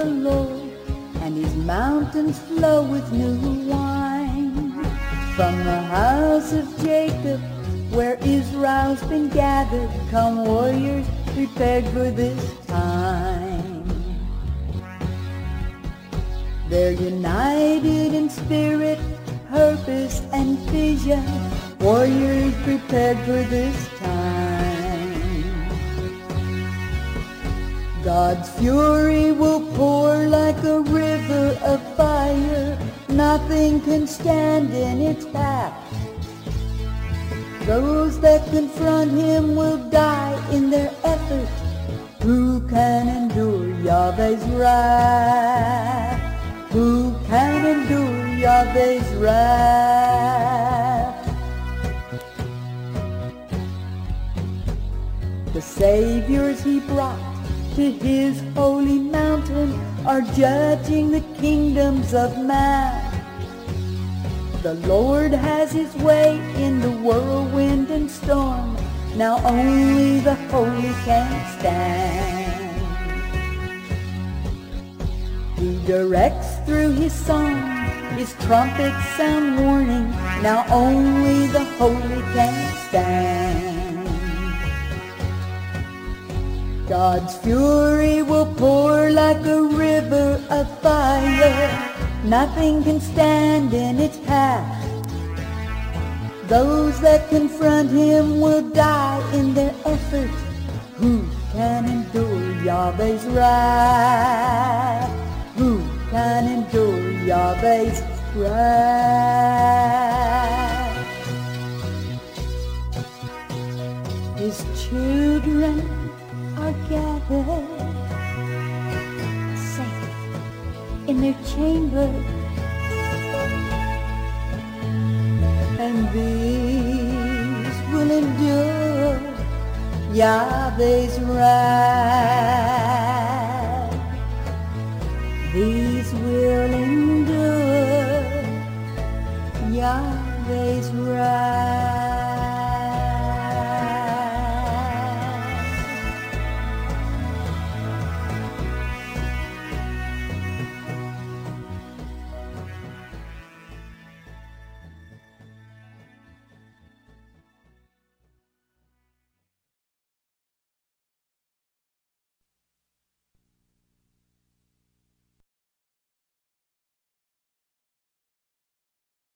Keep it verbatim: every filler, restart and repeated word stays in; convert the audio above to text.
the Lord, and his mountains flow with new wine. From the house of Jacob, where Israel's been gathered, come warriors prepared for this time. They're united in spirit, purpose, and vision, warriors prepared for this time. God's fury will pour like a river of fire, nothing can stand in its path. Those that confront him will die in their effort. Who can endure Yahweh's wrath? Who can endure Yahweh's wrath? The saviors he brought to his holy mountain are judging the kingdoms of man. The Lord has his way in the whirlwind and storm. Now only the holy can stand. He directs through his song, his trumpets sound warning. Now only the holy can stand. God's fury will pour like a river of fire, nothing can stand in its path. Those that confront him will die in their effort. Who can endure Yahweh's wrath? Who can endure Yahweh's wrath? His children are gathered safe in their chamber, and these will endure Yahweh's wrath.